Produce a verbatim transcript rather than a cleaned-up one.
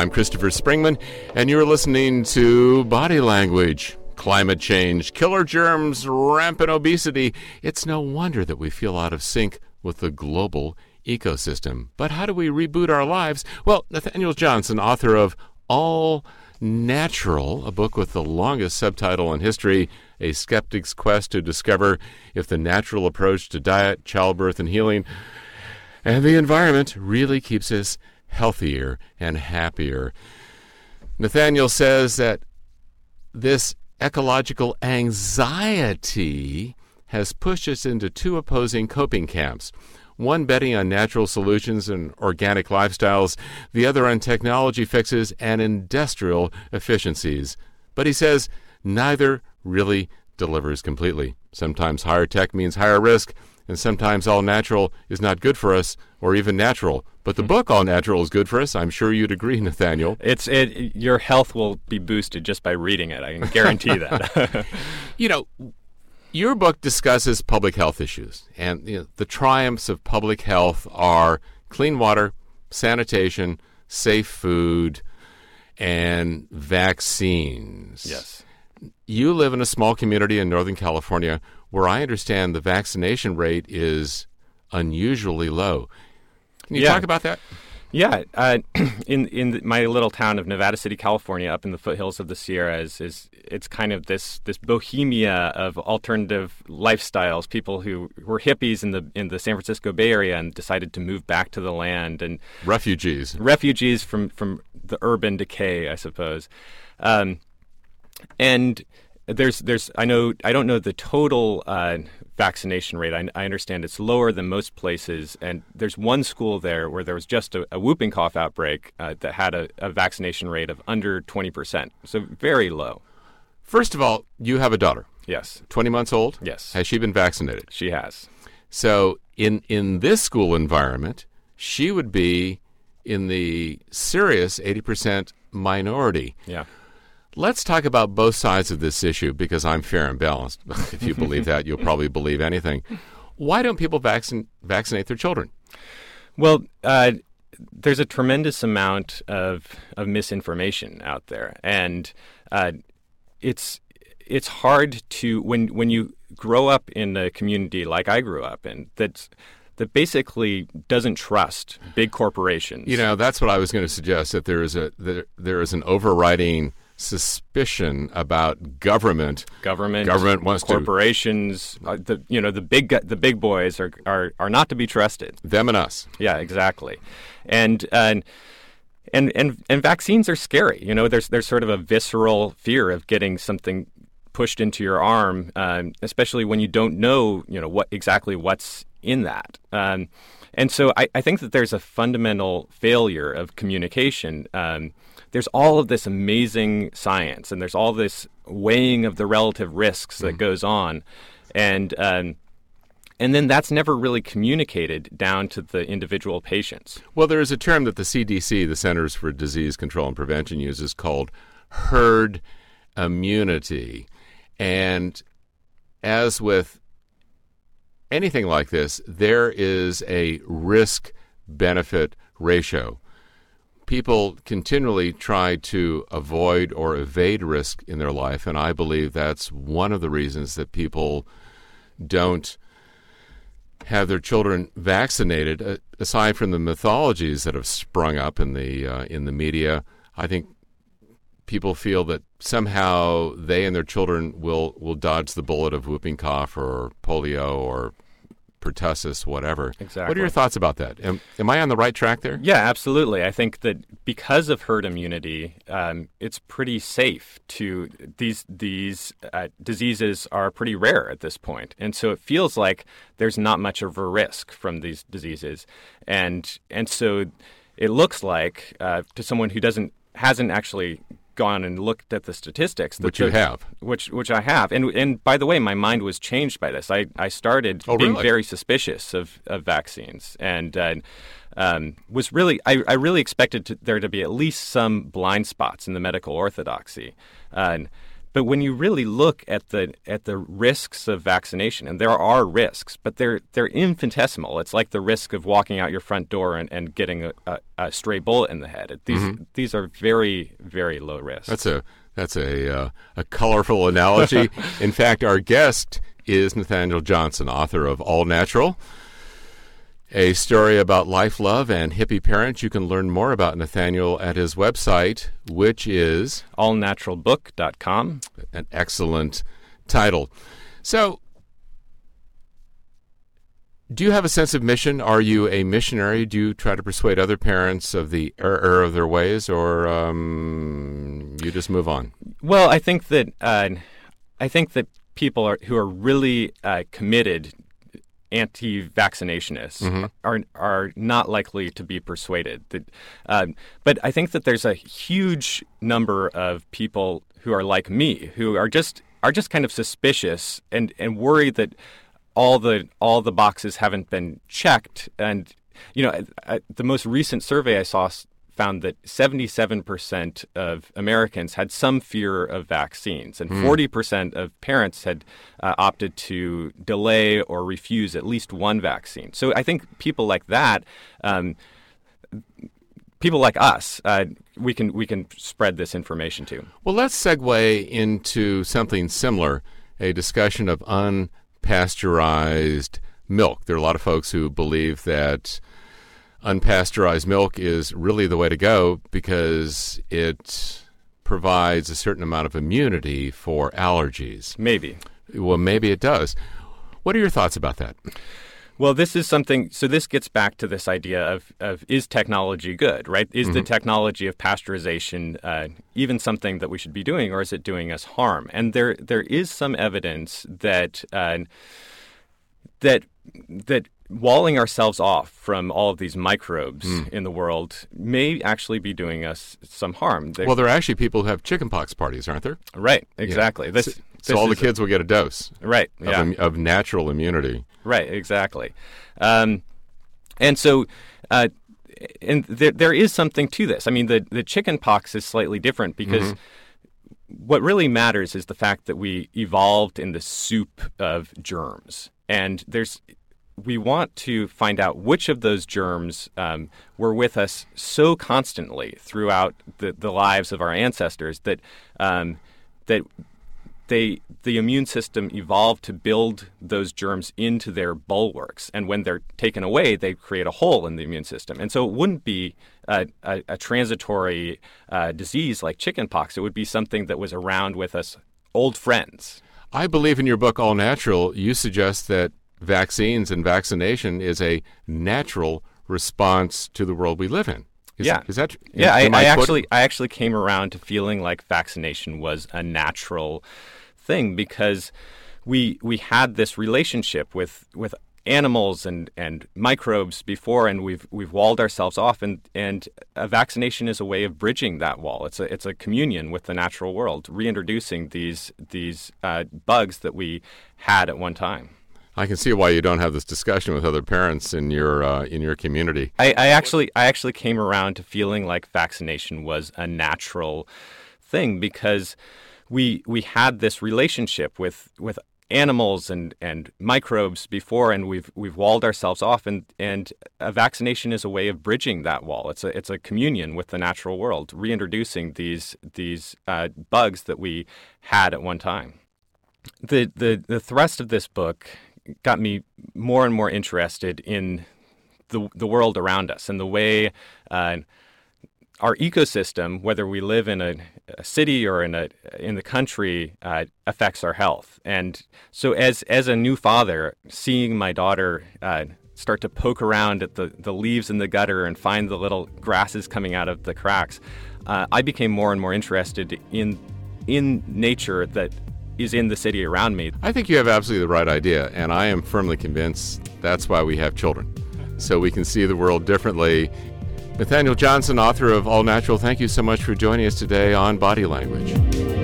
I'm Christopher Springman, and you're listening to Body Language. Climate change, killer germs, rampant obesity. It's no wonder that we feel out of sync with the global ecosystem. But how do we reboot our lives? Well, Nathaniel Johnson, author of All Natural, a book with the longest subtitle in history, A Skeptic's Quest to Discover if the Natural Approach to Diet, Childbirth, and Healing and the Environment really keeps us healthier and happier. Nathaniel says that this ecological anxiety has pushed us into two opposing coping camps. One betting on natural solutions and organic lifestyles, the other on technology fixes and industrial efficiencies. But he says neither really delivers completely. Sometimes higher tech means higher risk, and sometimes all natural is not good for us or even natural. But the book All Natural is good for us. I'm sure you'd agree, Nathaniel. It's it. Your health will be boosted just by reading it. I can guarantee that. You know, your book discusses public health issues, and you know, the triumphs of public health are clean water, sanitation, safe food, and vaccines. Yes. You live in a small community in Northern California where I understand the vaccination rate is unusually low. Can you yeah. talk about that? Yeah. Uh, in in my little town of Nevada City, California, up in the foothills of the Sierras, is it's kind of this this bohemia of alternative lifestyles. People who were hippies in the in the San Francisco Bay Area and decided to move back to the land, and refugees, refugees from from the urban decay, I suppose. Um, and there's there's I know I don't know the total uh, vaccination rate. I, I understand it's lower than most places, and there's one school there where there was just a, a whooping cough outbreak uh, that had a, a vaccination rate of under twenty percent, so very low. First of all, you have a daughter. Yes. twenty months old? Yes. Has she been vaccinated? She has. So in in this school environment, she would be in the serious eighty percent minority. Yeah. Let's talk about both sides of this issue, because I'm fair and balanced. If you believe that, you'll probably believe anything. Why don't people vaccin- vaccinate their children? Well, uh, there's a tremendous amount of, of misinformation out there. And uh, it's it's hard to, when, when you grow up in a community like I grew up in, that's that basically doesn't trust big corporations. You know, that's what I was going to suggest, that there is a there, there is an overriding suspicion about government. Government, government wants corporations, to, uh, the you know the big the big boys are, are are not to be trusted. Them and us. Yeah, exactly, and and and and and vaccines are scary. You know, there's there's sort of a visceral fear of getting something pushed into your arm, um, especially when you don't know you know what exactly what's in that. Um, and so I, I think that there's a fundamental failure of communication. Um, There's all of this amazing science, and there's all this weighing of the relative risks that mm. goes on, and um, and then that's never really communicated down to the individual patients. Well, there is a term that the C D C, the Centers for Disease Control and Prevention, uses called herd immunity, and as with anything like this, there is a risk-benefit ratio. People continually try to avoid or evade risk in their life, and I believe that's one of the reasons that people don't have their children vaccinated. Uh, aside from the mythologies that have sprung up in the uh, in the media, I think people feel that somehow they and their children will, will dodge the bullet of whooping cough or polio or pertussis, whatever. Exactly. What are your thoughts about that? Am, am I on the right track there? Yeah, absolutely. I think that because of herd immunity, um, it's pretty safe to these these uh, diseases are pretty rare at this point, and so it feels like there's not much of a risk from these diseases, and and so it looks like uh, to someone who doesn't hasn't actually gone and looked at the statistics. Which you have. Which which I have. And and by the way, my mind was changed by this. I, I started oh, being really? very suspicious of, of vaccines and uh, um, was really, I, I really expected to, there to be at least some blind spots in the medical orthodoxy. Uh, but when you really look at the at the risks of vaccination, and there are risks, but they're they're infinitesimal. It's like the risk of walking out your front door and, and getting a, a, a stray bullet in the head. These mm-hmm. these are very, very low risk. That's a that's a uh, a colorful analogy. In fact, our guest is Nathaniel Johnson, author of All Natural, a story about life, love, and hippie parents. You can learn more about Nathaniel at his website, which is all natural book dot com. An excellent title. So, do you have a sense of mission? Are you a missionary? Do you try to persuade other parents of the error of their ways, or um, you just move on? Well, I think that uh, I think that people are, who are really uh, committed anti-vaccinationists mm-hmm. are are not likely to be persuaded. That, uh, but I think that there's a huge number of people who are like me, who are just are just kind of suspicious and, and worried that all the all the boxes haven't been checked. And you know, I, I, the most recent survey I saw found that seventy-seven percent of Americans had some fear of vaccines, and mm. forty percent of parents had uh, opted to delay or refuse at least one vaccine. So I think people like that, um, people like us, uh, we can we can spread this information to. Well, let's segue into something similar, a discussion of unpasteurized milk. There are a lot of folks who believe that unpasteurized milk is really the way to go because it provides a certain amount of immunity for allergies. Maybe. Well, maybe it does. What are your thoughts about that? Well, this is something, so this gets back to this idea of, of is technology good, right? Is mm-hmm. the technology of pasteurization uh, even something that we should be doing, or is it doing us harm? And there there is some evidence that uh, that that walling ourselves off from all of these microbes mm. in the world may actually be doing us some harm. There's, well, there are actually people who have chickenpox parties, aren't there? Right, exactly. Yeah. This, so this so all the kids a, will get a dose right, of, yeah. im- of natural immunity. Right, exactly. Um, and so uh, and there, there is something to this. I mean, the, the chickenpox is slightly different because mm-hmm. what really matters is the fact that we evolved in the soup of germs. And there's we want to find out which of those germs um, were with us so constantly throughout the, the lives of our ancestors that um, that they the immune system evolved to build those germs into their bulwarks, and when they're taken away, they create a hole in the immune system. And so it wouldn't be a, a, a transitory uh, disease like chickenpox. It would be something that was around with us, old friends. I believe in your book, All Natural, you suggest that vaccines and vaccination is a natural response to the world we live in. Is, yeah, is that yeah? I, I, I put... actually, I actually came around to feeling like vaccination was a natural thing because we we had this relationship with with animals and, and microbes before, and we've we've walled ourselves off, and and a vaccination is a way of bridging that wall. It's a it's a communion with the natural world, reintroducing these these uh, bugs that we had at one time. I can see why you don't have this discussion with other parents in your uh, in your community. I, I actually I actually came around to feeling like vaccination was a natural thing because we we had this relationship with with animals and, and microbes before, and we've we've walled ourselves off, and, and a vaccination is a way of bridging that wall. It's a it's a communion with the natural world, reintroducing these these uh, bugs that we had at one time. The the the thrust of this book got me more and more interested in the the world around us and the way uh, our ecosystem, whether we live in a, a city or in a in the country, uh, affects our health. And so, as as a new father, seeing my daughter uh, start to poke around at the, the leaves in the gutter and find the little grasses coming out of the cracks, uh, I became more and more interested in in nature that is in the city around me. I think you have absolutely the right idea, and I am firmly convinced that's why we have children, so we can see the world differently. Nathaniel Johnson, author of All Natural, thank you so much for joining us today on Body Language.